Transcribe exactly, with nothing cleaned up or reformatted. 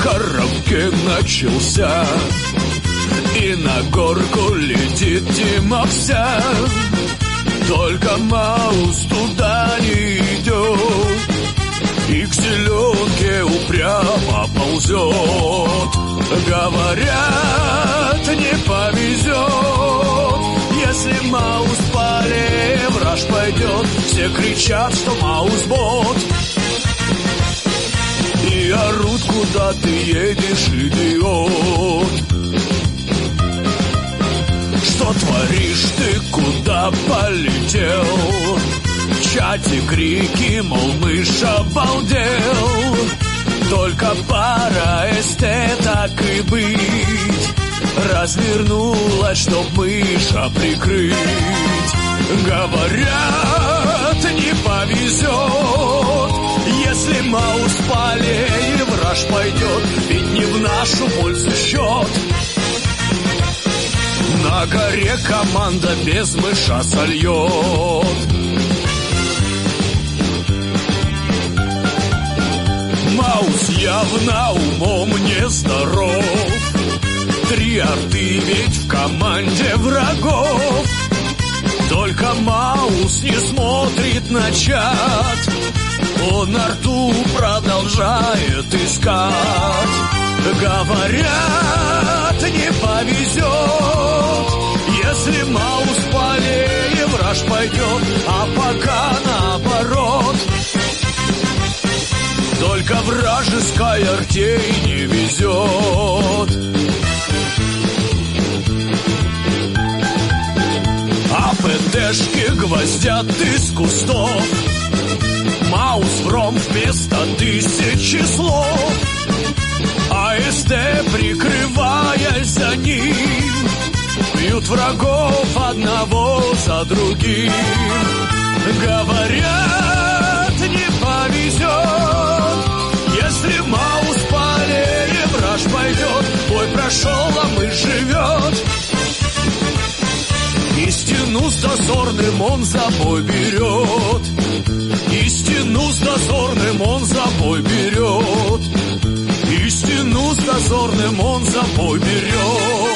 караоке начался, и на горку летит Дима вся. Только Маус туда не идет, и к зеленке упрямо ползет. Говорят, не повезет, если Маус по аллее в раж пойдет. Все кричат, что Маус бот, и орут, куда ты едешь, идиот. Что творишь ты, куда полетел? В чате крики, мол, мышь обалдел. Только пара эстет, так и быть, развернулась, чтоб мыша прикрыть. Говорят, не повезет, если Маус по аллее в раж пойдет, ведь не в нашу пользу счет. На горе команда без мыша сольет. Маус явно умом нездоров, три арты ведь в команде врагов. Только Маус не смотрит на чат, он арту продолжает искать. Говорят, не повезет, если Маус по аллее в раж пойдет, а пока наоборот. Только вражеской артей не везет. А ПТшки гвоздят из кустов, Маус в ром вместо тысячи слов. АСТ, прикрываясь за ним, бьют врагов одного за другим. Говорят, не повезет, если Маус по аллее в раж пойдет. Бой прошел, а мышь живет. Истину с дозорным он за бой берет. Истину с дозорным он за бой берет. Истину с дозорным он за бой берет.